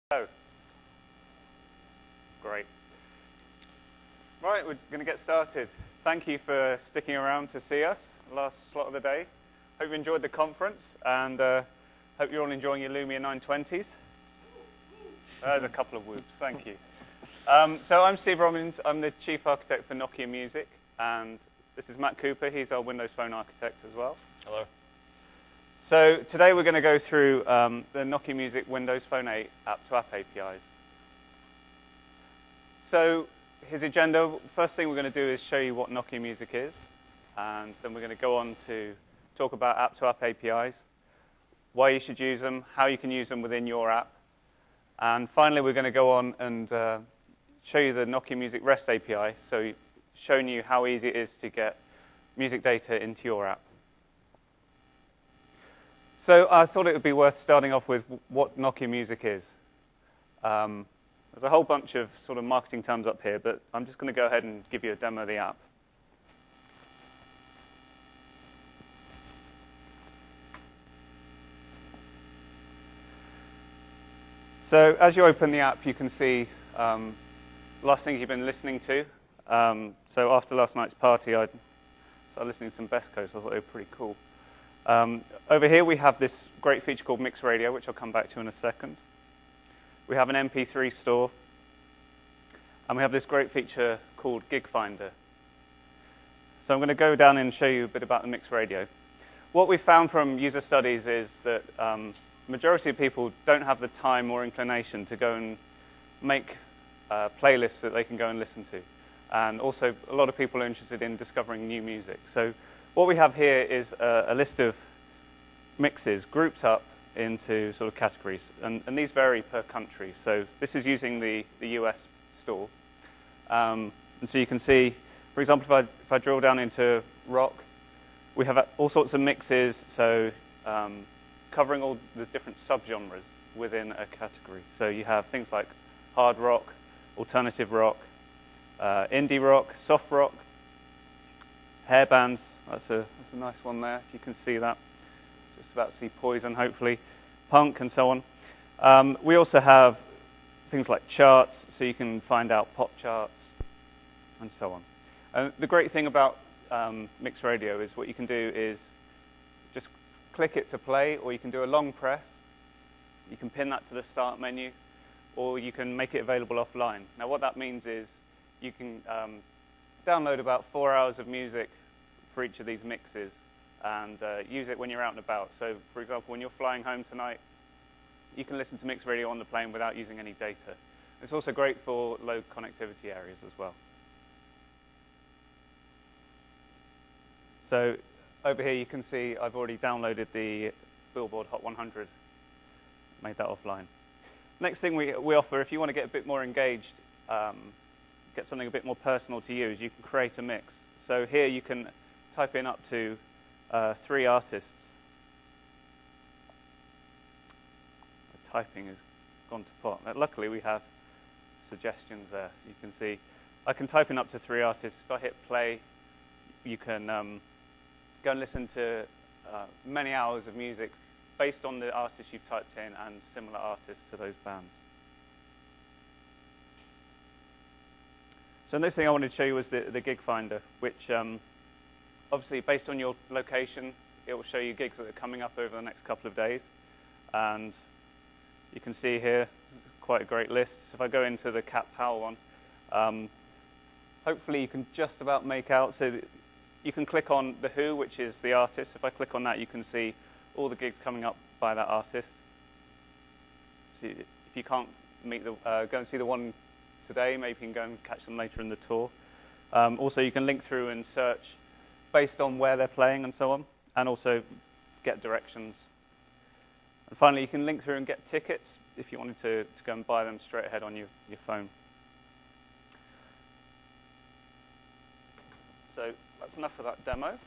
Oh, great. Right, we're going to get started. Thank you for sticking around to see us, last slot of the day. Hope you enjoyed the conference, and hope you're all enjoying your Lumia 920s. There's a couple of whoops, thank you. So I'm Steve Robbins, I'm the Chief Architect for Nokia Music, and this is Matt Cooper, he's our Windows Phone Architect as well. Hello. So today we're going to go through the Nokia Music Windows Phone 8 app-to-app APIs. So his agenda, first thing we're going to do is show you what Nokia Music is, and then we're going to go on to talk about app-to-app APIs, why you should use them, how you can use them within your app, and finally we're going to go on and show you the Nokia Music REST API, so showing you how easy it is to get music data into your app. So I thought it would be worth starting off with what Nokia Music is. There's a whole bunch of sort of marketing terms up here, but I'm just going to go ahead and give you a demo of the app. So as you open the app, you can see last things you've been listening to. So after last night's party, I started listening to some Best Coast. I thought they were pretty cool. Over here, we have this great feature called Mix Radio, which I'll come back to in a second. We have an MP3 store. And we have this great feature called Gig Finder. So I'm going to go down and show you a bit about the Mix Radio. What we found from user studies is that majority of people don't have the time or inclination to go and make playlists that they can go and listen to. And also, a lot of people are interested in discovering new music. So what we have here is a list of mixes grouped up into sort of categories. And these vary per country. So this is using the US store. And so you can see, for example, if I drill down into rock, we have all sorts of mixes, so covering all the different subgenres within a category. So you have things like hard rock, alternative rock, indie rock, soft rock, hair bands. That's a nice one there, if you can see that. Just about to see Poison, hopefully. Punk, and so on. We also have things like charts, so you can find out pop charts, and so on. The great thing about Mix Radio is what you can do is just click it to play, or you can do a long press. You can pin that to the start menu, or you can make it available offline. Now what that means is you can download about 4 hours of music for each of these mixes and use it when you're out and about. So for example, when you're flying home tonight, you can listen to Mix Radio on the plane without using any data. It's also great for low connectivity areas as well. So over here you can see I've already downloaded the Billboard Hot 100, made that offline. Next thing we offer, if you want to get a bit more engaged, get something a bit more personal to use, you can create a mix. So here you can type in up to 3 artists. The typing has gone to pot. Luckily we have suggestions there, so you can see I can type in up to 3 artists. If I hit play, you can go and listen to many hours of music based on the artists you've typed in and similar artists to those bands. So the next thing I wanted to show you was the Gig Finder, which obviously based on your location, it will show you gigs that are coming up over the next couple of days. And you can see here, quite a great list. So if I go into the Cat Power one, hopefully you can just about make out. So you can click on The Who, which is the artist. If I click on that, you can see all the gigs coming up by that artist. So if you can't meet go and see the one today, maybe you can go and catch them later in the tour. Also, you can link through and search based on where they're playing and so on, and also get directions. And finally, you can link through and get tickets if you wanted to go and buy them straight ahead on your phone. So that's enough for that demo.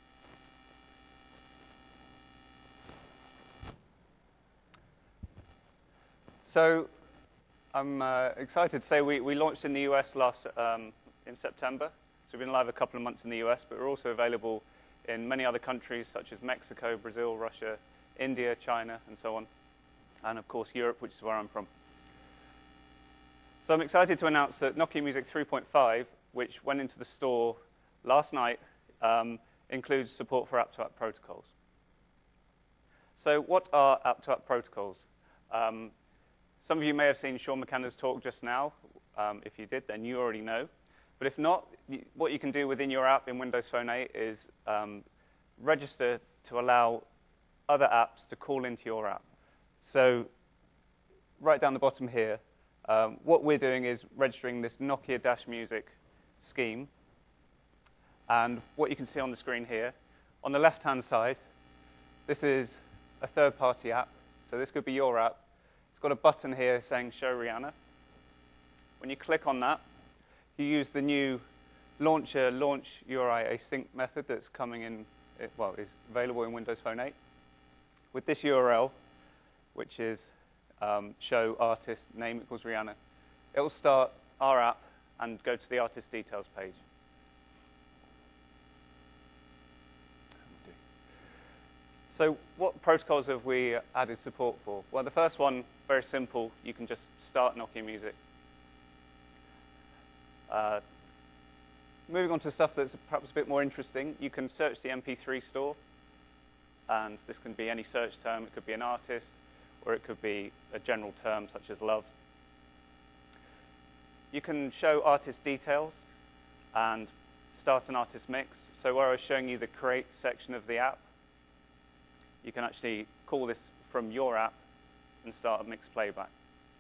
So I'm excited to say we launched in the US in September. So we've been live a couple of months in the US, but we're also available in many other countries such as Mexico, Brazil, Russia, India, China, and so on. And of course, Europe, which is where I'm from. So I'm excited to announce that Nokia Music 3.5, which went into the store last night, includes support for app-to-app protocols. So what are app-to-app protocols? Some of you may have seen Sean McKenna's talk just now. If you did, then you already know. But if not, what you can do within your app in Windows Phone 8 is register to allow other apps to call into your app. So right down the bottom here, what we're doing is registering this Nokia Dash Music scheme. And what you can see on the screen here, on the left-hand side, this is a third-party app. So this could be your app. It's got a button here saying Show Rihanna. When you click on that, you use the new launcher launch URI async method that's coming in, well, is available in Windows Phone 8. With this URL, which is show artist name equals Rihanna, it will start our app and go to the artist details page. So what protocols have we added support for? Well, the first one, very simple. You can just start Nokia Music. Moving on to stuff that's perhaps a bit more interesting, you can search the MP3 store. And this can be any search term. It could be an artist, or it could be a general term such as love. You can show artist details and start an artist mix. So where I was showing you the create section of the app, you can actually call this from your app and start a mix playback.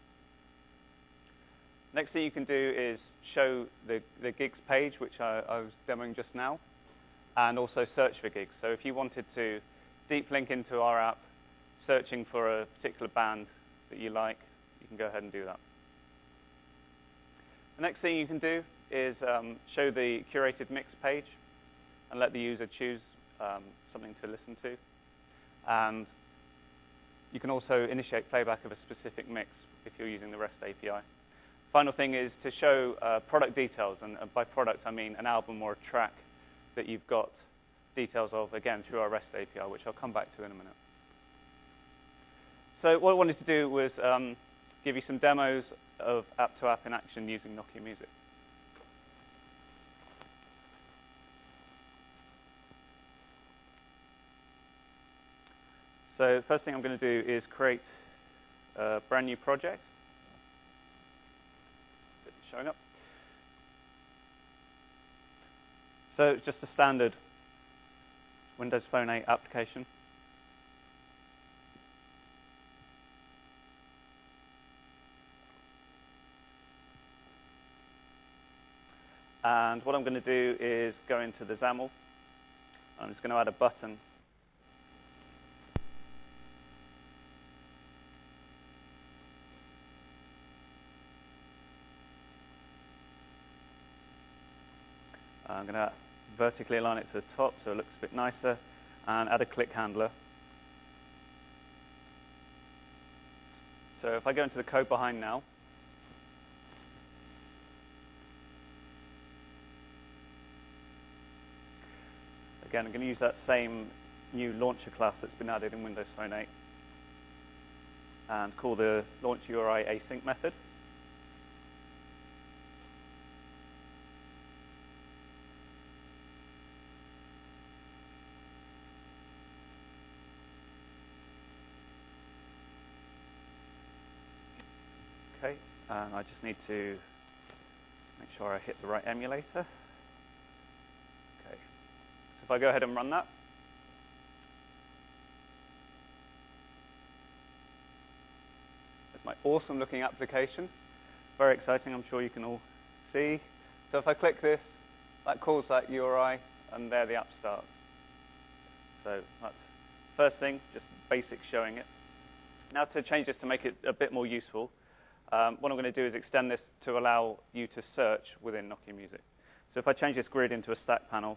Next thing you can do is show the gigs page, which I was demoing just now, and also search for gigs. So if you wanted to deep link into our app, searching for a particular band that you like, you can go ahead and do that. The next thing you can do is show the curated mix page and let the user choose something to listen to. And you can also initiate playback of a specific mix if you're using the REST API. Final thing is to show product details, and by product I mean an album or a track that you've got details of, again, through our REST API, which I'll come back to in a minute. So what I wanted to do was give you some demos of app-to-app in action using Nokia Music. So the first thing I'm going to do is create a brand new project. It's showing up. So it's just a standard Windows Phone 8 application. And what I'm going to do is go into the XAML. I'm just going to add a button. I'm going to vertically align it to the top so it looks a bit nicer, and add a click handler. So if I go into the code behind now, again, I'm going to use that same new launcher class that's been added in Windows Phone 8 and call the launch URI async method. Okay, and I just need to make sure I hit the right emulator. Okay, so if I go ahead and run that, there's my awesome looking application. Very exciting, I'm sure you can all see. So if I click this, that calls that URI, and there the app starts. So that's first thing, just basic showing it. Now to change this to make it a bit more useful, what I'm going to do is extend this to allow you to search within Nokia Music. So if I change this grid into a stack panel,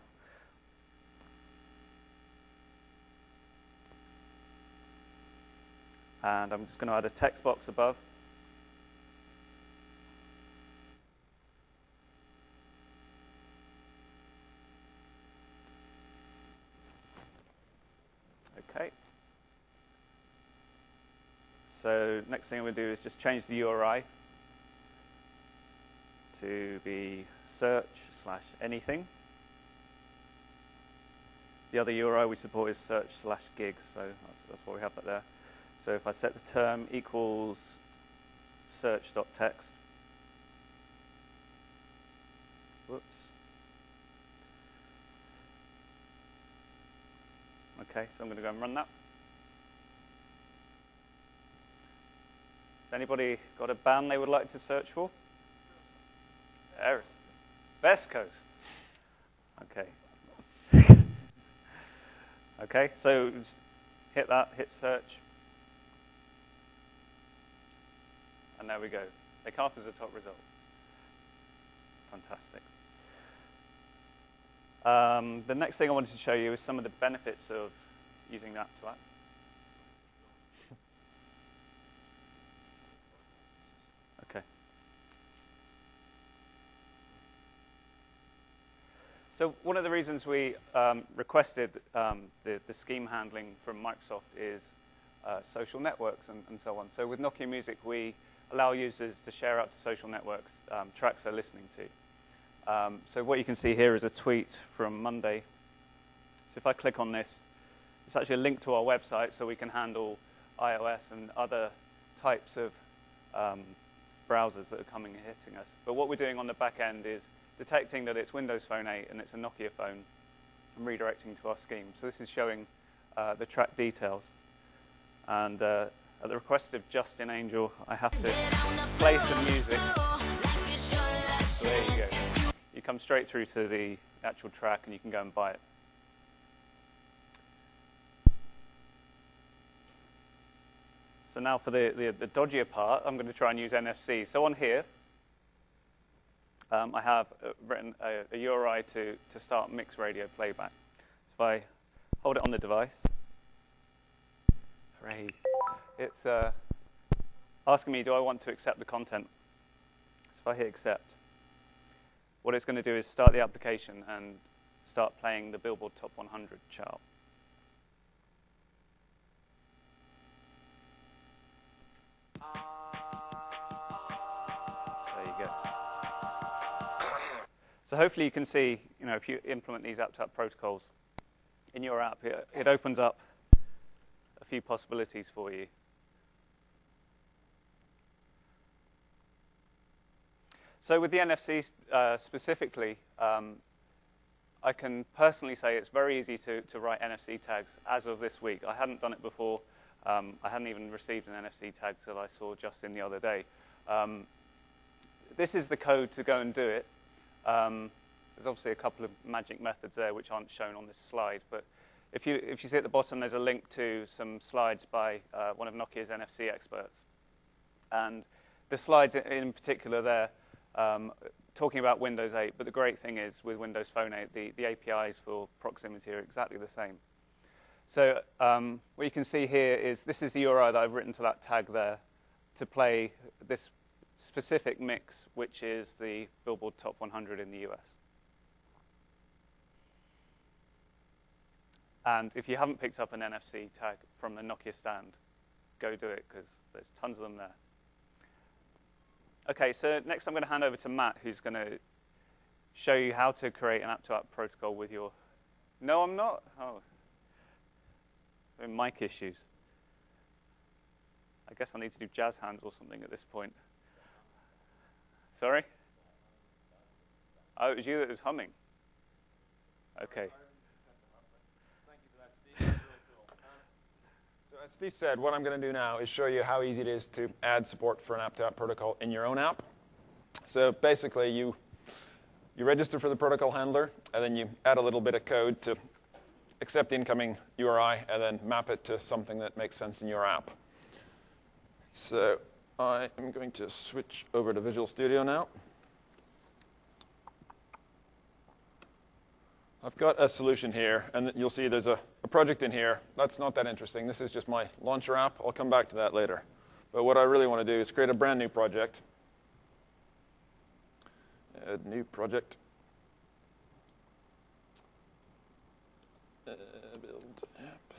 and I'm just going to add a text box above. Okay. So next thing I'm going to do is just change the URI. to be search/anything. The other URI we support is search/gigs, so that's why we have that there. So if I set the term equals search.text, whoops. Okay, so I'm going to go and run that. Has anybody got a band they would like to search for? There it is. Best Coast. Okay. Okay, so just hit that, hit search. And there we go. They come up as a top result. Fantastic. The next thing I wanted to show you is some of the benefits of using that to app. Okay. So one of the reasons we requested the scheme handling from Microsoft is social networks and so on. So with Nokia Music, we allow users to share out to social networks tracks they're listening to. So what you can see here is a tweet from Monday. So if I click on this, it's actually a link to our website, so we can handle iOS and other types of browsers that are coming and hitting us. But what we're doing on the back end is detecting that it's Windows Phone 8 and it's a Nokia phone and redirecting to our scheme. So this is showing the track details. And at the request of Justin Angel, I have to play some music. So there you go. You come straight through to the actual track and you can go and buy it. So now for the dodgier part, I'm going to try and use NFC. So on here, I have written a URI to start mixed radio playback. So if I hold it on the device, hooray, it's asking me, do I want to accept the content? So if I hit accept, what it's going to do is start the application and start playing the Billboard Top 100 chart. There you go. So hopefully you can see, if you implement these app-to-app protocols in your app, it opens up a few possibilities for you. So with the NFC specifically, I can personally say it's very easy to write NFC tags as of this week. I hadn't done it before. I hadn't even received an NFC tag till I saw Justin the other day. This is the code to go and do it. There's obviously a couple of magic methods there which aren't shown on this slide, but if you see at the bottom, there's a link to some slides by one of Nokia's NFC experts. And the slides in particular there, talking about Windows 8, but the great thing is with Windows Phone 8, the APIs for proximity are exactly the same. So what you can see here is this is the URI that I've written to that tag there to play this specific mix, which is the Billboard Top 100 in the US. And if you haven't picked up an NFC tag from the Nokia stand, go do it, because there's tons of them there. Okay, so next I'm going to hand over to Matt, who's going to show you how to create an app-to-app protocol with your... No, I'm not? Oh. Mic issues. I guess I need to do jazz hands or something at this point. Sorry? Oh, it was you that was humming. Okay. So as Steve said, what I'm going to do now is show you how easy it is to add support for an app-to-app protocol in your own app. So basically, you register for the protocol handler, and then you add a little bit of code to accept the incoming URI, and then map it to something that makes sense in your app. So I am going to switch over to Visual Studio now. I've got a solution here, and you'll see there's a project in here. That's not that interesting. This is just my launcher app. I'll come back to that later. But what I really want to do is create a brand new project. Add new project. Build app.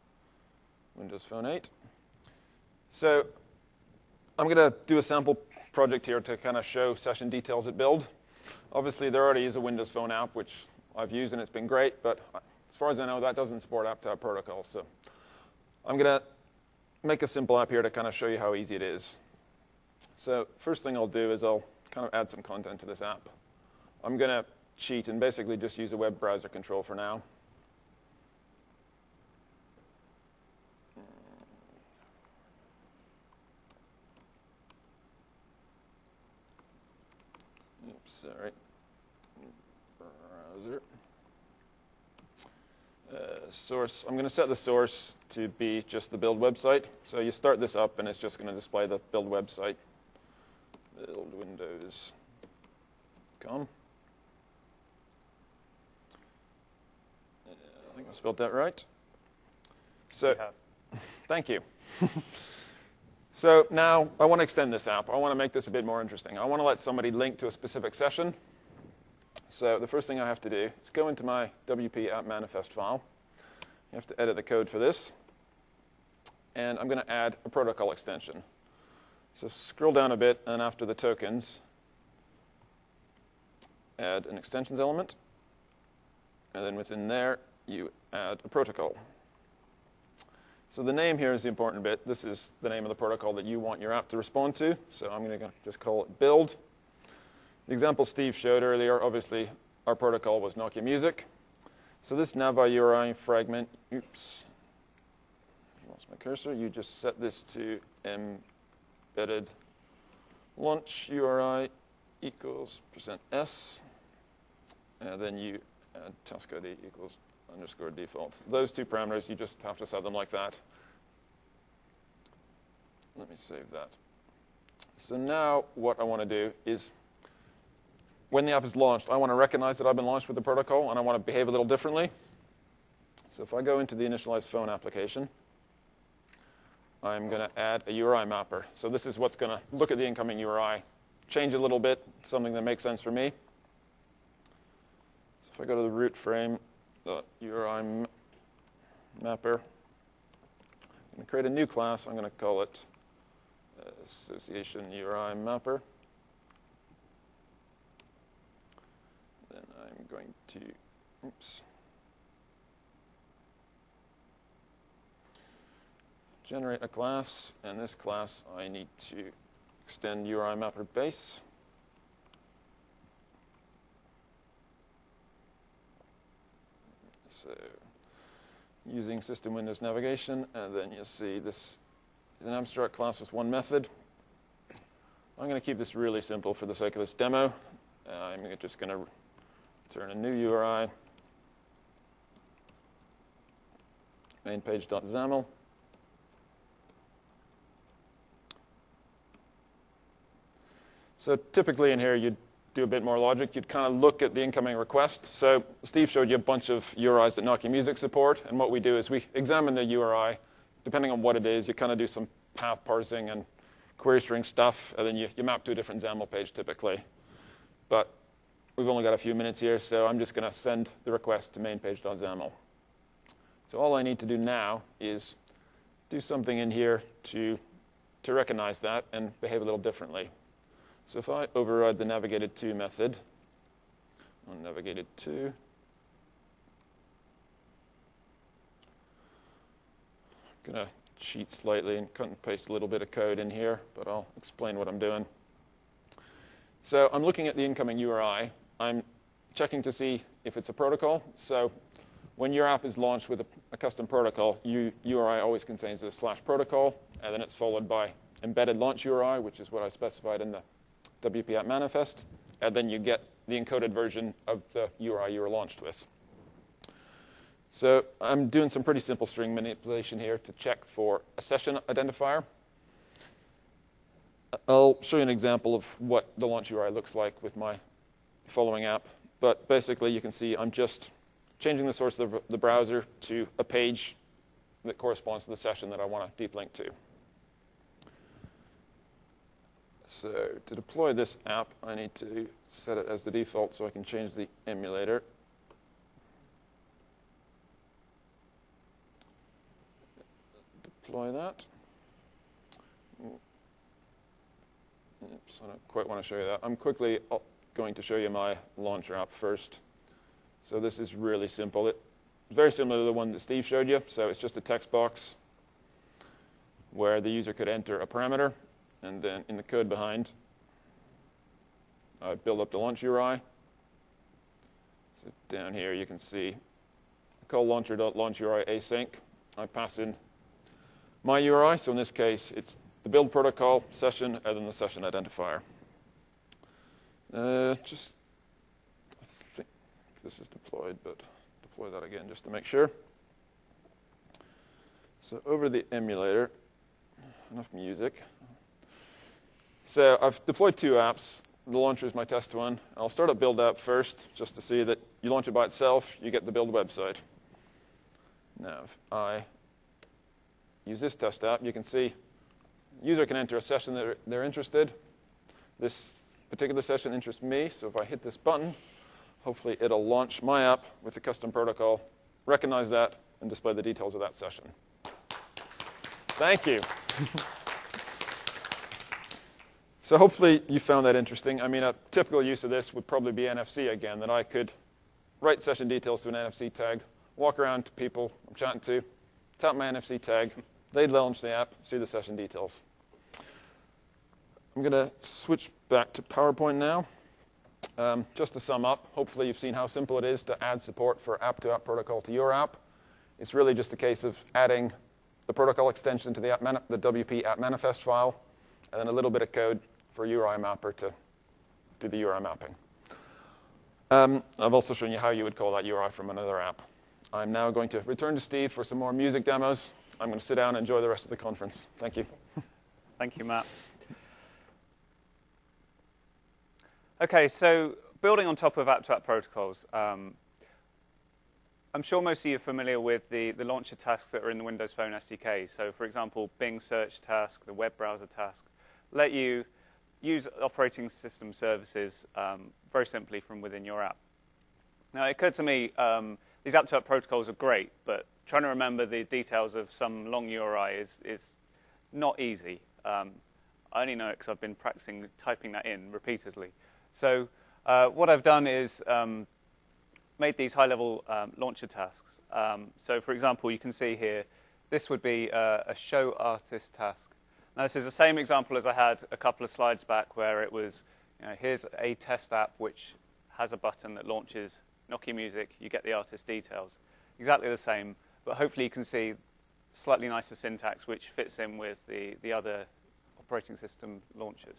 Windows Phone 8. So I'm going to do a sample project here to kind of show session details at build. Obviously, there already is a Windows Phone app, which I've used, and it's been great. But as far as I know, that doesn't support app-to-app protocol. So I'm going to make a simple app here to kind of show you how easy it is. So first thing I'll do is I'll kind of add some content to this app. I'm going to cheat and basically just use a web browser control for now. Oops, sorry. Browser. Source. I'm going to set the source to be just the build website. So you start this up, and it's just going to display the build website. Build Windows.com. I think I spelled that right. So, thank you. So now I want to extend this app. I want to make this a bit more interesting. I want to let somebody link to a specific session. So the first thing I have to do is go into my WP app manifest file. You have to edit the code for this. And I'm going to add a protocol extension. So scroll down a bit, and after the tokens, add an extensions element. And then within there, you add a protocol. So the name here is the important bit. This is the name of the protocol that you want your app to respond to. So I'm going to just call it build. The example Steve showed earlier, obviously, our protocol was Nokia Music. So this Navi URI fragment, oops, lost my cursor. You just set this to embedded launch URI equals %s. And then you add task ID equals _ default. Those two parameters, you just have to set them like that. Let me save that. So now what I want to do is, when the app is launched, I want to recognize that I've been launched with the protocol, and I want to behave a little differently. So if I go into the initialized phone application, I'm going to add a URI mapper. So this is what's going to look at the incoming URI, change a little bit, something that makes sense for me. So if I go to the root frame, the URI mapper, I'm going to create a new class. I'm going to call it association URI mapper. Then I'm going to, generate a class, and this class I need to extend URI mapper base. So using System Windows Navigation, and then you'll see this is an abstract class with one method. I'm going to keep this really simple for the sake of this demo. I'm just going to turn a new URI, main page.xaml. So typically in here, you'd do a bit more logic. You'd kind of look at the incoming request. So Steve showed you a bunch of URIs that Nokia Music support. And what we do is we examine the URI. Depending on what it is, you kind of do some path parsing and query string stuff. And then you map to a different XAML page typically. But we've only got a few minutes here, so I'm just going to send the request to main page.xaml. So all I need to do now is do something in here to recognize that and behave a little differently. So if I override the navigated_to method on navigated_to, I'm going to cheat slightly and cut and paste a little bit of code in here, but I'll explain what I'm doing. So I'm looking at the incoming URI. I'm checking to see if it's a protocol. So when your app is launched with a custom protocol, URI always contains a /protocol, and then it's followed by embedded launch URI, which is what I specified in the WP app manifest, and then you get the encoded version of the URI you were launched with. So I'm doing some pretty simple string manipulation here to check for a session identifier. I'll show you an example of what the launch URI looks like with my following app. But basically, you can see I'm just changing the source of the browser to a page that corresponds to the session that I want to deep link to. So to deploy this app, I need to set it as the default so I can change the emulator. Deploy that. oops, I don't quite want to show you that. I'm quickly going to show you my launcher app first. So this is really simple. It's very similar to the one that Steve showed you. So it's just a text box where the user could enter a parameter, and then in the code behind, I build up the launch URI. So down here you can see I call launcher.launchURI async. I pass in my URI. So in this case, it's the build protocol session and then the session identifier. I think this is deployed, but deploy that again just to make sure. So over the emulator, enough music. So I've deployed 2 apps. The launcher is my test one. I'll start up build app first, just to see that you launch it by itself, you get the build website. Now, if I use this test app, you can see the user can enter a session that they're interested. This particular session interests me, so if I hit this button, hopefully it'll launch my app with the custom protocol, recognize that, and display the details of that session. Thank you. So hopefully you found that interesting. I mean, a typical use of this would probably be NFC again, that I could write session details to an NFC tag, walk around to people I'm chatting to, tap my NFC tag, they'd launch the app, see the session details. I'm going to switch back to PowerPoint now. Just to sum up, hopefully you've seen how simple it is to add support for app-to-app protocol to your app. It's really just a case of adding the protocol extension to the WP app manifest file, and then a little bit of code for URI mapper to do the URI mapping. I've also shown you how you would call that URI from another app. I'm now going to return to Steve for some more music demos. I'm going to sit down and enjoy the rest of the conference. Thank you. Thank you, Matt. OK, so building on top of app-to-app protocols, I'm sure most of you are familiar with the launcher tasks that are in the Windows Phone SDK. So, for example, Bing search task, the web browser task, let you use operating system services very simply from within your app. Now, it occurred to me, these app-to-app protocols are great, but trying to remember the details of some long URI is not easy. I only know it because I've been practicing typing that in repeatedly. So what I've done is made these high-level launcher tasks. So, for example, you can see here, this would be a show artist task. Now, this is the same example as I had a couple of slides back, where it was, here's a test app which has a button that launches Nokia Music. You get the artist details. Exactly the same, but hopefully you can see slightly nicer syntax, which fits in with the other operating system launchers.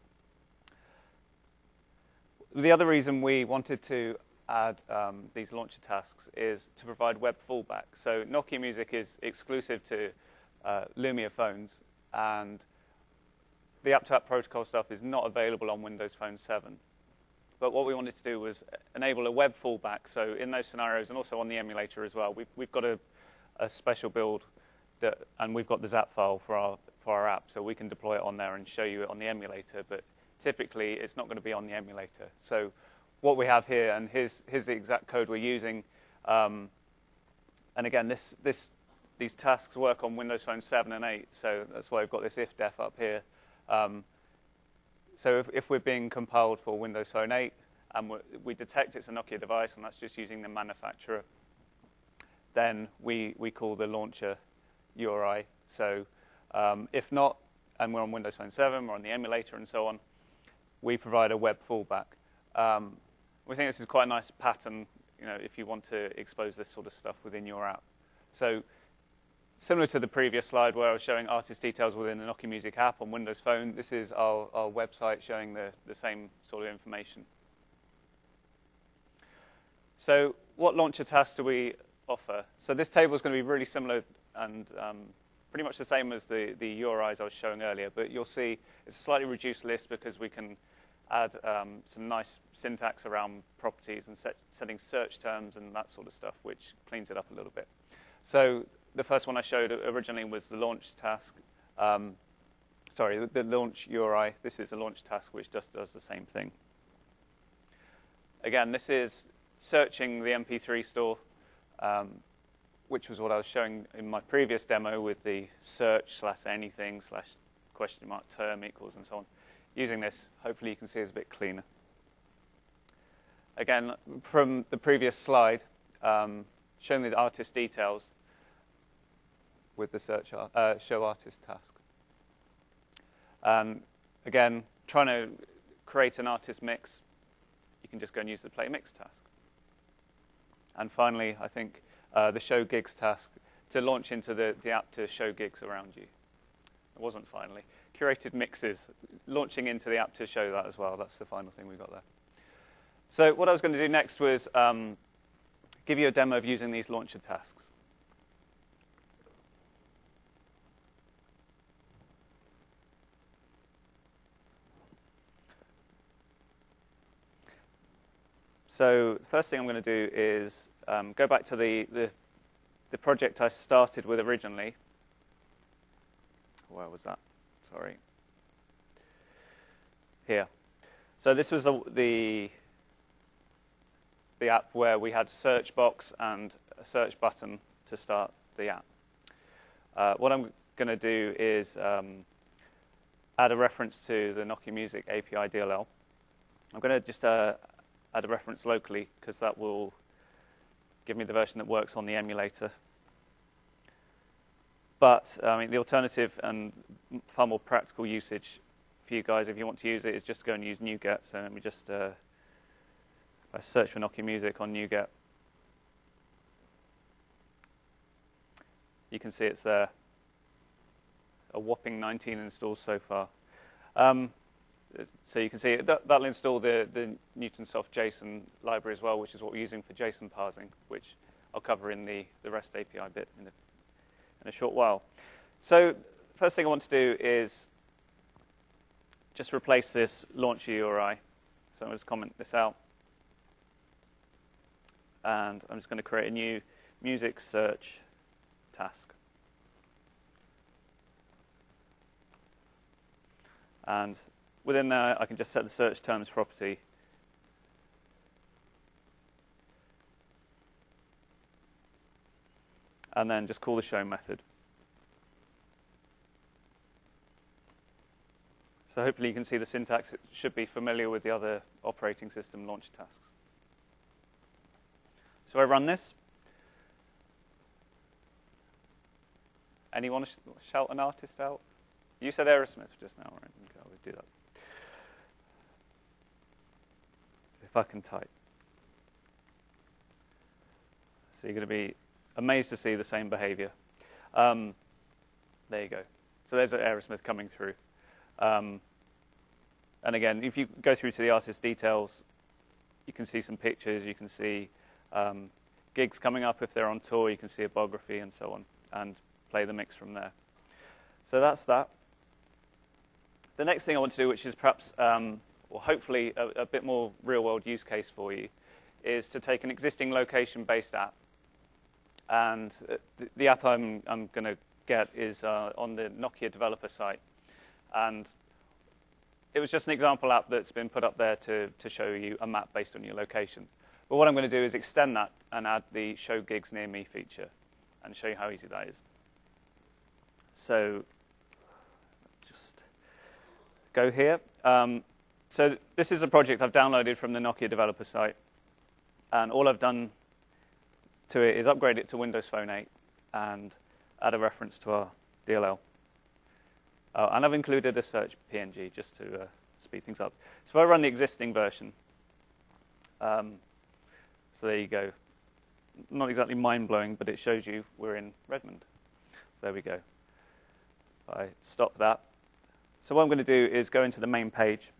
The other reason we wanted to add these launcher tasks is to provide web fallback. So Nokia Music is exclusive to Lumia phones, and the app-to-app protocol stuff is not available on Windows Phone 7. But what we wanted to do was enable a web fallback. So in those scenarios, and also on the emulator as well, we've got a special build, and we've got the ZAP file for our app, so we can deploy it on there and show you it on the emulator. But typically, it's not going to be on the emulator. So what we have here, and here's the exact code we're using. And again, these tasks work on Windows Phone 7 and 8, so that's why we've got this if-def up here. So if we're being compiled for Windows Phone 8, and we detect it's a Nokia device, and that's just using the manufacturer, then we call the launcher URI. So if not, and we're on Windows Phone 7, we're on the emulator, and so on, we provide a web fallback. We think this is quite a nice pattern, if you want to expose this sort of stuff within your app. So similar to the previous slide where I was showing artist details within the Nokia Music app on Windows Phone, this is our website showing the same sort of information. So what launcher tasks do we offer? So this table is going to be really similar and pretty much the same as the URIs I was showing earlier, but you'll see it's a slightly reduced list because we can add some nice syntax around properties and setting search terms and that sort of stuff, which cleans it up a little bit. So the first one I showed originally was the launch task. The launch URI. This is a launch task which just does the same thing. Again, this is searching the MP3 store, which was what I was showing in my previous demo with the search /anything /term equals and so on. using this, hopefully you can see it's a bit cleaner. Again, from the previous slide, showing the artist details with the show artist task. Again, trying to create an artist mix, you can just go and use the play mix task. And finally, I think the show gigs task to launch into the app to show gigs around you. It wasn't finally. Curated mixes, launching into the app to show that as well. That's the final thing we got there. So what I was going to do next was give you a demo of using these launcher tasks. So the first thing I'm going to do is go back to the project I started with originally. Where was that? Sorry. Here. So this was the app where we had a search box and a search button to start the app. What I'm going to do is add a reference to the Nokia Music API DLL. I'm going to just add a reference locally because that will give me the version that works on the emulator. But I mean, the alternative and far more practical usage for you guys, if you want to use it, is just to go and use NuGet. So let me just I search for Nokia Music on NuGet. You can see it's there. A whopping 19 installs so far. So you can see that'll install the Newtonsoft JSON library as well, which is what we're using for JSON parsing, which I'll cover in the REST API bit in a short while. So first thing I want to do is just replace this launcher URI. So I'm going to comment this out. And I'm just going to create a new music search task. And within there, I can just set the search terms property. And then just call the show method. So hopefully you can see the syntax. It should be familiar with the other operating system launch tasks. So I run this. Anyone shout an artist out? You said Aerosmith just now, right? Okay, I'll do that. If I can type. So you're going to be amazed to see the same behavior. There you go. So there's Aerosmith coming through. And again, if you go through to the artist details, you can see some pictures. You can see gigs coming up if they're on tour. You can see a biography and so on, and play the mix from there. So that's that. The next thing I want to do, which is perhaps, or hopefully a bit more real-world use case for you, is to take an existing location-based app. And the app I'm going to get is on the Nokia developer site. And it was just an example app that's been put up there to show you a map based on your location. But what I'm going to do is extend that and add the Show Gigs Near Me feature and show you how easy that is. So just go here. So this is a project I've downloaded from the Nokia developer site. And all I've done to it is upgrade it to Windows Phone 8 and add a reference to our DLL. And I've included a search PNG just to speed things up. So if I run the existing version, so there you go. Not exactly mind-blowing, but it shows you we're in Redmond. There we go. I stop that. So what I'm going to do is go into the main page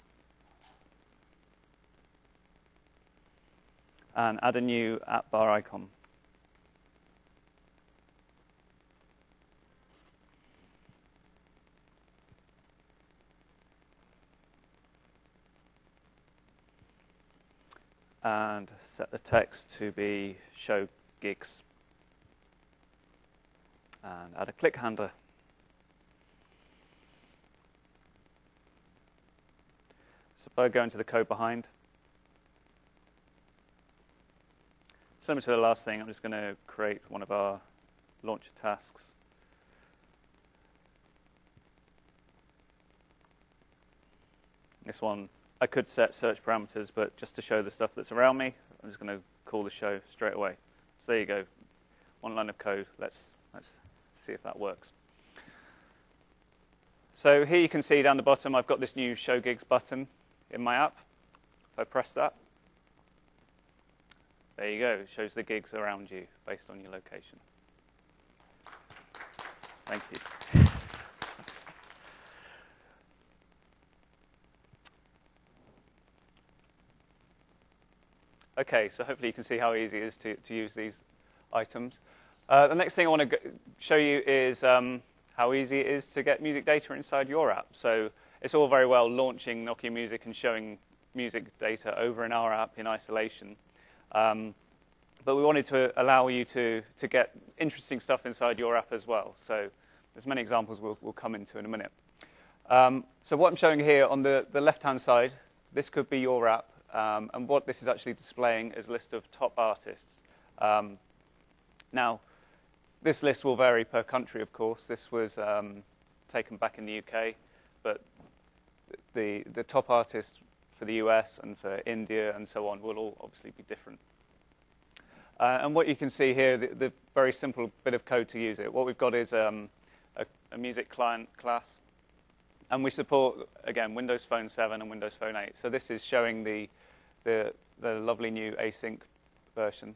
and add a new app bar icon. And set the text to be show gigs. And add a click handler. So if I go into the code behind, similar to the last thing, I'm just going to create one of our launcher tasks. This one, I could set search parameters, but just to show the stuff that's around me, I'm just going to call the show straight away. So there you go, one line of code. Let's see if that works. So here you can see down the bottom, I've got this new Show Gigs button in my app. If I press that, there you go. It shows the gigs around you based on your location. Thank you. Okay, so hopefully you can see how easy it is to use these items. The next thing I want to show you is how easy it is to get music data inside your app. So it's all very well launching Nokia Music and showing music data over in our app in isolation. But we wanted to allow you to get interesting stuff inside your app as well. So there's many examples we'll come into in a minute. So what I'm showing here on the left-hand side, this could be your app. And what this is actually displaying is a list of top artists. Now, this list will vary per country, of course. This was taken back in the UK, but the top artists for the US and for India and so on will all obviously be different. And what you can see here, the very simple bit of code to use it. What we've got is a music client class. And we support, again, Windows Phone 7 and Windows Phone 8. So this is showing the lovely new async version.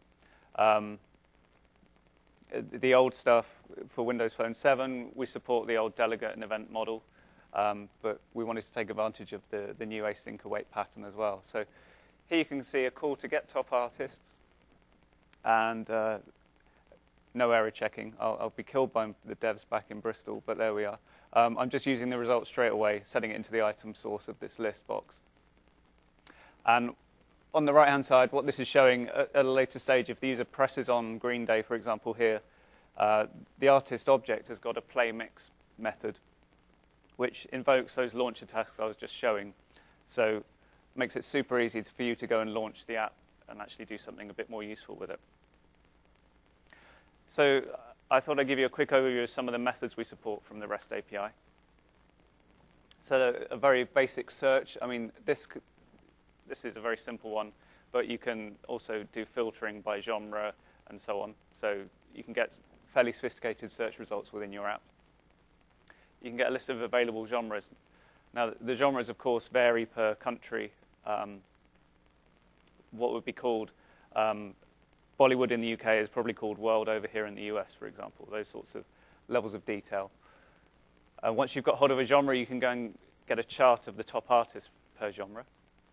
The old stuff for Windows Phone 7, we support the old delegate and event model. But we wanted to take advantage of the new async await pattern as well. So here you can see a call to get top artists. And no error checking. I'll be killed by the devs back in Bristol, but there we are. I'm just using the result straight away, setting it into the item source of this list box. And on the right-hand side, what this is showing at a later stage, if the user presses on Green Day, for example, here, the artist object has got a play mix method, which invokes those launcher tasks I was just showing. So makes it super easy for you to go and launch the app and actually do something a bit more useful with it. So I thought I'd give you a quick overview of some of the methods we support from the REST API. So a very basic search. I mean, this is a very simple one, but you can also do filtering by genre and so on. So you can get fairly sophisticated search results within your app. You can get a list of available genres. Now, the genres, of course, vary per country. What would be called Bollywood in the UK is probably called World over here in the US, for example, those sorts of levels of detail. Once you've got hold of a genre, you can go and get a chart of the top artists per genre.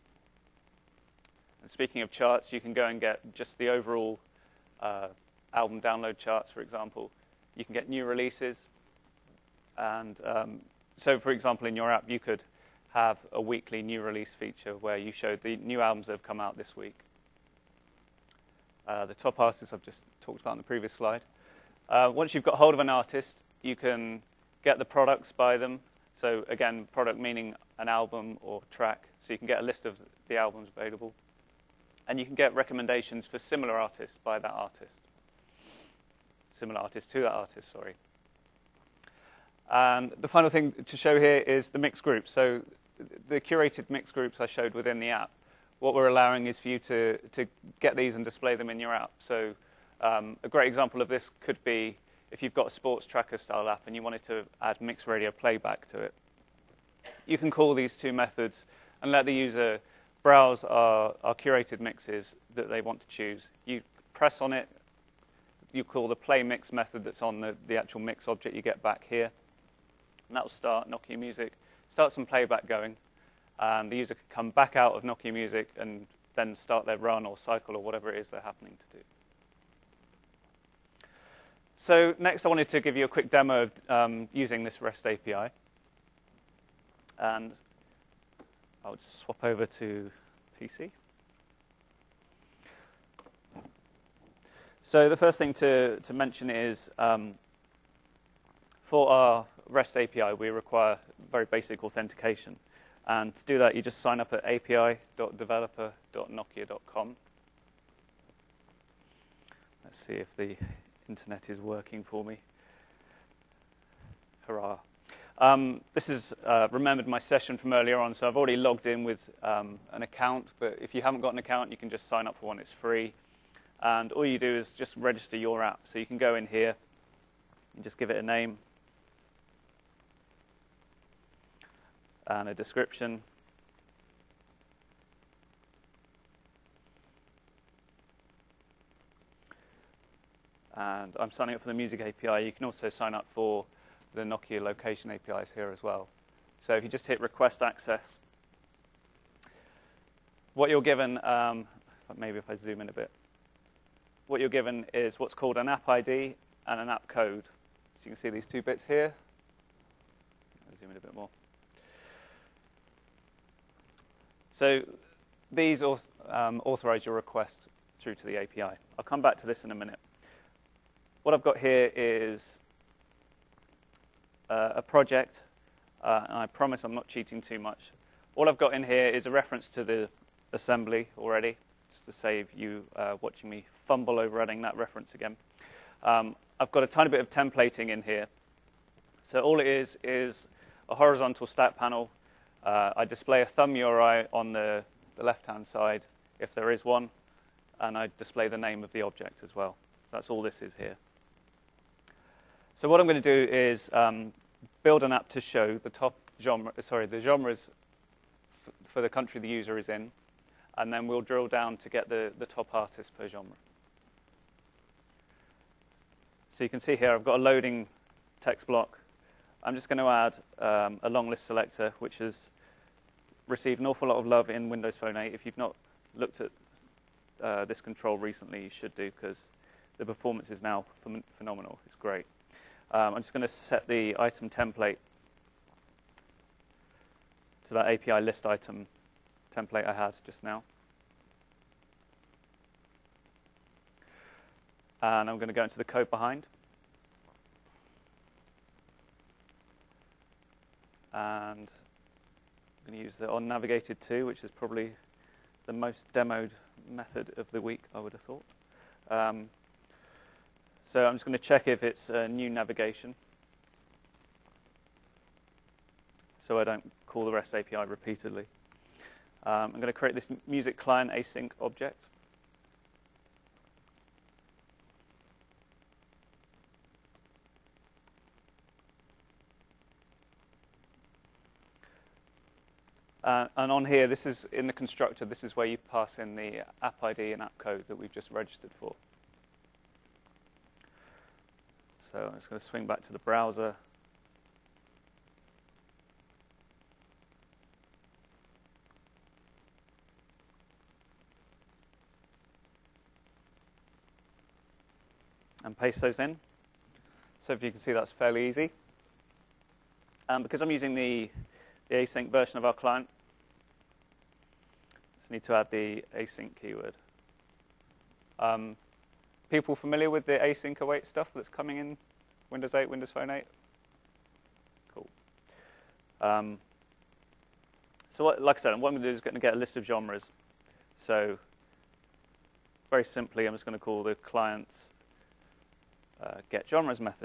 And speaking of charts, you can go and get just the overall album download charts, for example. You can get new releases. And so, for example, in your app, you could have a weekly new release feature where you showed the new albums that have come out this week. The top artists I've just talked about in the previous slide. Once you've got hold of an artist, you can get the products by them. So again, product meaning an album or track. So you can get a list of the albums available. And you can get recommendations for similar artists by that artist. Similar artist to that artist, sorry. And the final thing to show here is the mixed groups. So the curated mixed groups I showed within the app. What we're allowing is for you to get these and display them in your app. So a great example of this could be if you've got a sports tracker style app and you wanted to add mixed radio playback to it. You can call these two methods and let the user browse our curated mixes that they want to choose. You press on it, you call the play mix method that's on the actual mix object you get back here. And that will start Nokia Music, start some playback going. And the user can come back out of Nokia Music and then start their run or cycle or whatever it is they're happening to do. So next I wanted to give you a quick demo of using this REST API. And I'll just swap over to PC. So the first thing to mention is for our REST API, we require very basic authentication. And to do that, you just sign up at api.developer.nokia.com. Let's see if the internet is working for me. Hurrah. This is remembered my session from earlier on, so I've already logged in with an account, but if you haven't got an account, you can just sign up for one. It's free. And all you do is just register your app. So you can go in here and just give it a name and a description. And I'm signing up for the Music API. You can also sign up for the Nokia location APIs here as well. So if you just hit request access, what you're given, maybe if I zoom in a bit, what you're given is what's called an app ID and an app code. So you can see these two bits here. I'll zoom in a bit more. So these authorize your request through to the API. I'll come back to this in a minute. What I've got here is a project, and I promise I'm not cheating too much. All I've got in here is a reference to the assembly already, just to save you watching me fumble over adding that reference again. I've got a tiny bit of templating in here. So all it is a horizontal stat panel. I display a thumb URI on the left-hand side, if there is one, and I display the name of the object as well. So that's all this is here. So what I'm going to do is build an app to show the top genre, the genres for the country the user is in, and then we'll drill down to get the top artist per genre. So you can see here I've got a loading text block. I'm just going to add a long list selector, which has received an awful lot of love in Windows Phone 8. If you've not looked at this control recently, you should do, because the performance is now phenomenal. It's great. I'm just going to set the item template to that API list item template I had just now. And I'm going to go into the code behind. And I'm going to use the onNavigated2, which is probably the most demoed method of the week, I would have thought. So I'm just going to check if it's a new navigation, so I don't call the REST API repeatedly. I'm going to create this music client async object. And on here, this is in the constructor, this is where you pass in the app ID and app code that we've just registered for. So I'm just going to swing back to the browser. And paste those in. So if you can see, that's fairly easy. Because I'm using the async version of our client, just need to add the async keyword. People familiar with the async await stuff that's coming in Windows 8, Windows Phone 8? Cool. So like I said, what I'm going to do is going to get a list of genres. So very simply, I'm just going to call the client's getGenres method.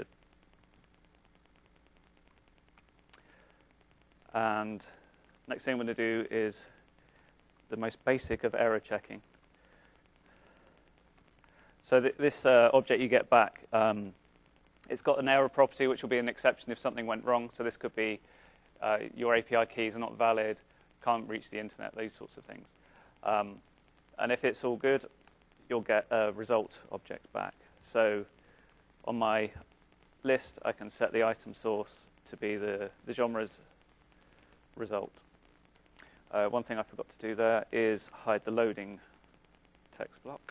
And next thing I'm going to do is the most basic of error checking. So this object you get back, it's got an error property, which will be an exception if something went wrong. So this could be your API keys are not valid, can't reach the internet, those sorts of things. And if it's all good, you'll get a result object back. So on my list, I can set the item source to be the genre's result. One thing I forgot to do there is hide the loading text block.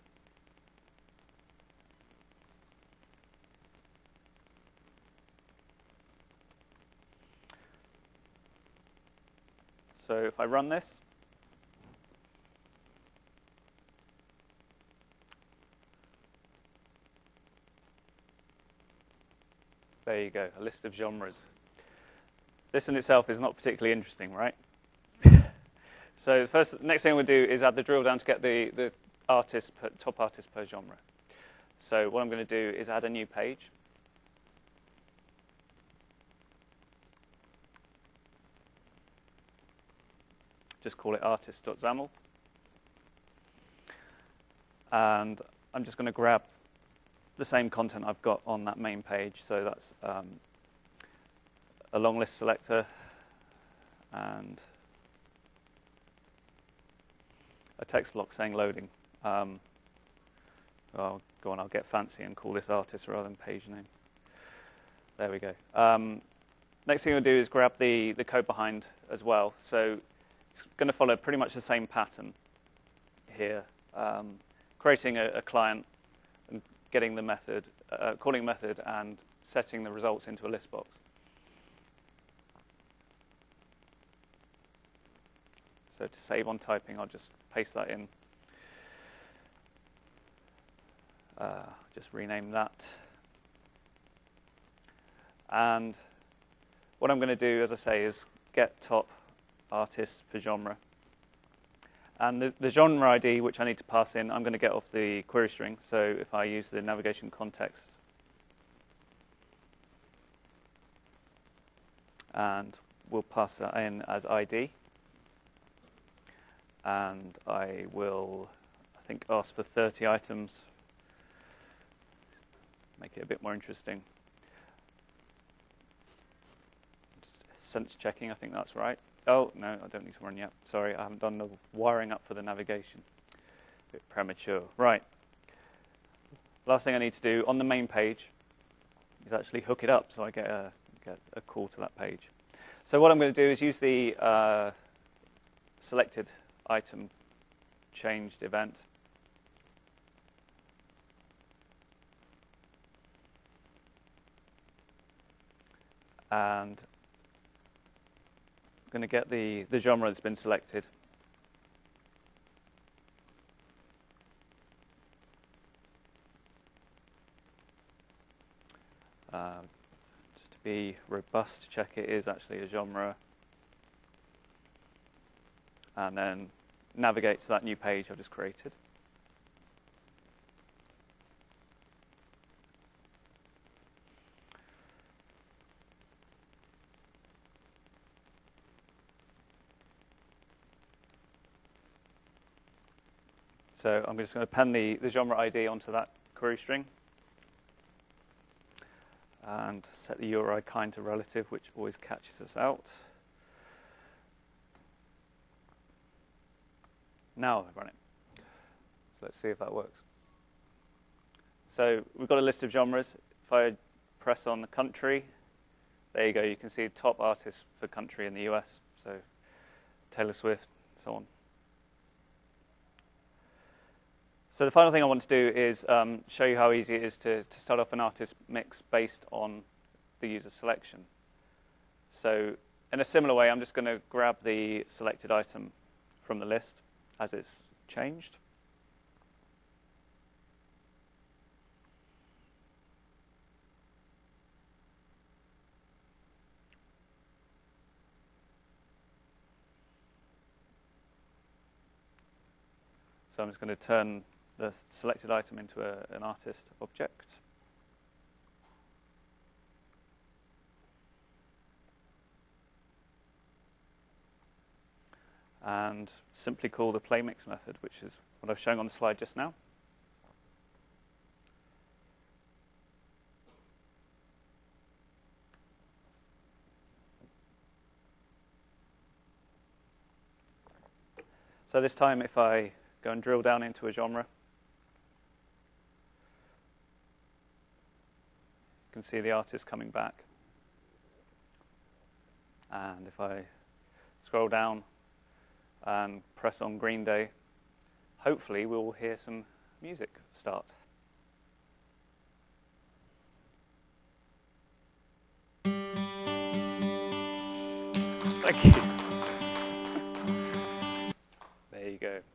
So if I run this, there you go, a list of genres. This in itself is not particularly interesting, right? So the next thing we'll do is add the drill down to get the top artist per genre. So what I'm going to do is add a new page. just call it artist.xaml. And I'm just going to grab the same content I've got on that main page. So that's a long list selector and a text block saying loading. Well, go on, I'll get fancy and call this artist rather than page name. There we go. Next thing we'll do is grab the code behind as well. So it's going to follow pretty much the same pattern here. Creating a client and getting the method, calling a method and setting the results into a list box. So to save on typing, I'll just paste that in. Just rename that. And what I'm going to do, as I say, is get top artist for genre. And the genre ID, which I need to pass in, I'm going to get off the query string. So if I use the navigation context, and we'll pass that in as ID. And I will, I think, ask for 30 items. Make it a bit more interesting. Just sense checking, I think that's right. Oh, no, I don't need to run yet. Sorry, I haven't done the wiring up for the navigation. A bit premature. Right. Last thing I need to do on the main page is actually hook it up so I get a call to that page. So what I'm going to do is use the selected item changed event. And I'm going to get the genre that's been selected. Just to be robust, check it is actually a genre. And then navigate to that new page I've just created. So I'm just going to pen the genre ID onto that query string and set the URI kind to relative, which always catches us out. Now I've run it. So let's see if that works. So we've got a list of genres. If I press on the country, there you go. You can see top artists for country in the US. So Taylor Swift, so on. So the final thing I want to do is show you how easy it is to start off an artist mix based on the user selection. So in a similar way, I'm just going to grab the selected item from the list as it's changed. So I'm just going to turn the selected item into an artist object. And simply call the playmix method, which is what I was showing on the slide just now. So this time, if I go and drill down into a genre, you can see the artist coming back. And if I scroll down and press on Green Day, hopefully we'll hear some music start. Thank you. There you go.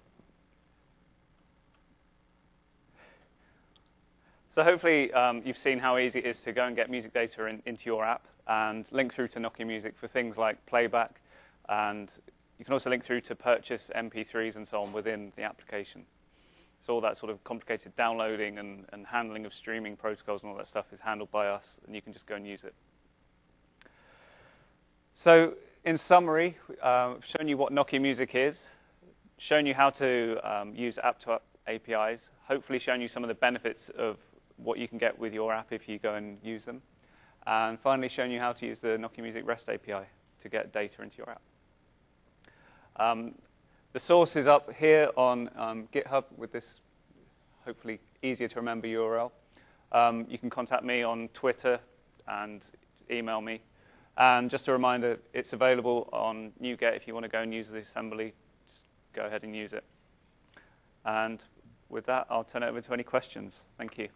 So hopefully you've seen how easy it is to go and get music data into your app and link through to Nokia Music for things like playback, and you can also link through to purchase MP3s and so on within the application. So all that sort of complicated downloading and handling of streaming protocols and all that stuff is handled by us, and you can just go and use it. So in summary, I've shown you what Nokia Music is, shown you how to use app-to-app APIs, hopefully shown you some of the benefits of what you can get with your app if you go and use them, and finally shown you how to use the Nokia Music REST API to get data into your app. The source is up here on GitHub with this hopefully easier to remember URL. You can contact me on Twitter and email me. And just a reminder, it's available on NuGet if you want to go and use the assembly. Just go ahead and use it. And with that, I'll turn it over to any questions. Thank you.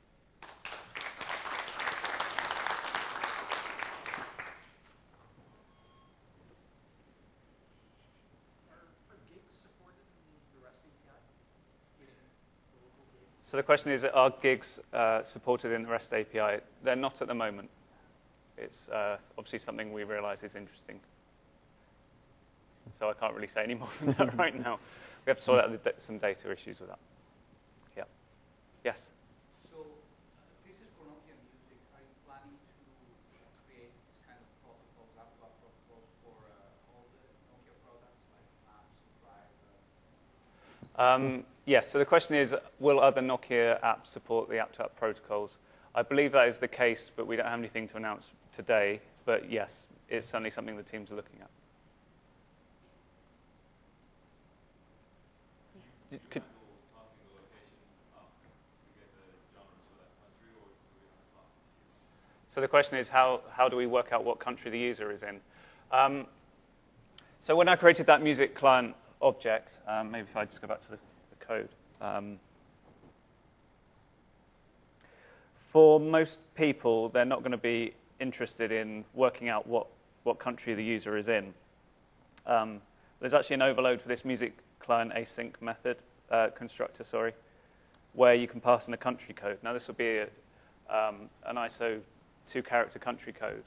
So the question is, are gigs supported in the REST API? They're not at the moment. It's obviously something we realize is interesting. So I can't really say any more than that right now. We have to sort out some data issues with that. Yeah. Yes? So this is for Nokia Music. Are you planning to create this kind of protocols, app-to-app protocols for all the Nokia products, like apps and Drive? Yes, so the question is, will other Nokia apps support the app-to-app protocols? I believe that is the case, but we don't have anything to announce today. But yes, it's certainly something the teams are looking at. So the question is, how do we work out what country the user is in? So when I created that music client object, maybe if I just go back to the code. For most people, they're not going to be interested in working out what country the user is in. There's actually an overload for this music client async method, constructor, where you can pass in a country code. Now, this will be an ISO 2-character country code.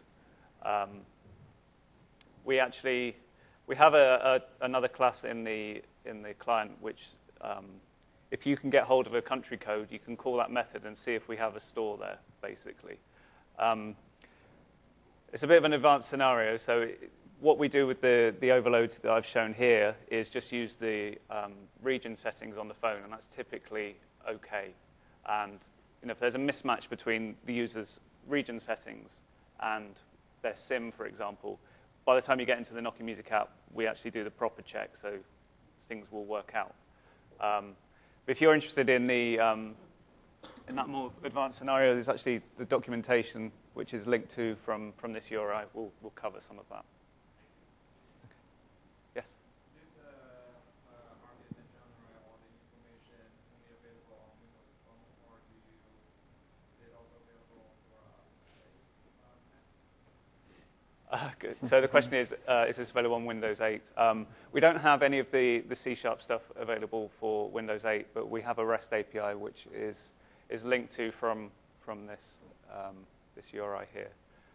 We have another class in the client which, if you can get hold of a country code, you can call that method and see if we have a store there, basically. It's a bit of an advanced scenario. So what we do with the overload that I've shown here is just use the region settings on the phone, and that's typically OK. And if there's a mismatch between the user's region settings and their SIM, for example, by the time you get into the Nokia Music app, we actually do the proper check, so things will work out. If you're interested in in that more advanced scenario, there's actually the documentation which is linked to from this URI. We'll cover some of that. Okay. Yes? This RDS in general, all the information only available on Windows Phone, or is it also available for Macs? Good. So the question is this available on Windows 8? We don't have any of the C# stuff available for Windows 8, but we have a REST API which is linked to from this this URI here.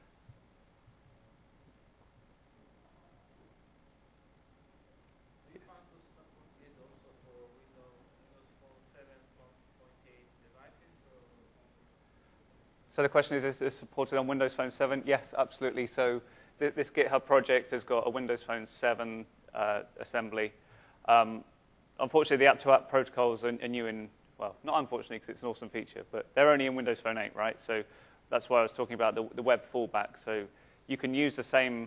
Do you plan to support this also for Windows Phone 7.8 devices? So the question is this supported on Windows Phone 7? Yes, absolutely. So this GitHub project has got a Windows Phone 7 assembly. Unfortunately, the app-to-app protocols are new in, well, not unfortunately because it's an awesome feature, but they're only in Windows Phone 8, right? So that's why I was talking about the web fallback. So you can use the same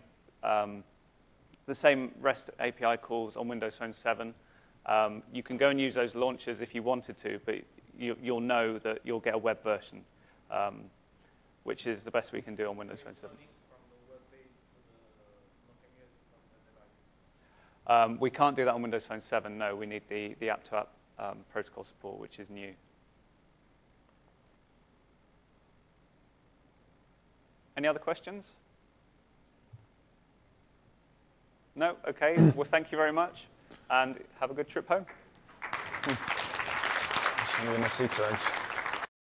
REST API calls on Windows Phone 7. You can go and use those launchers if you wanted to, but you'll know that you'll get a web version, which is the best we can do on Windows Phone 7. We can't do that on Windows Phone 7, no. We need the app-to-app protocol support, which is new. Any other questions? No? OK. Well, thank you very much, and have a good trip home. Some of the next seat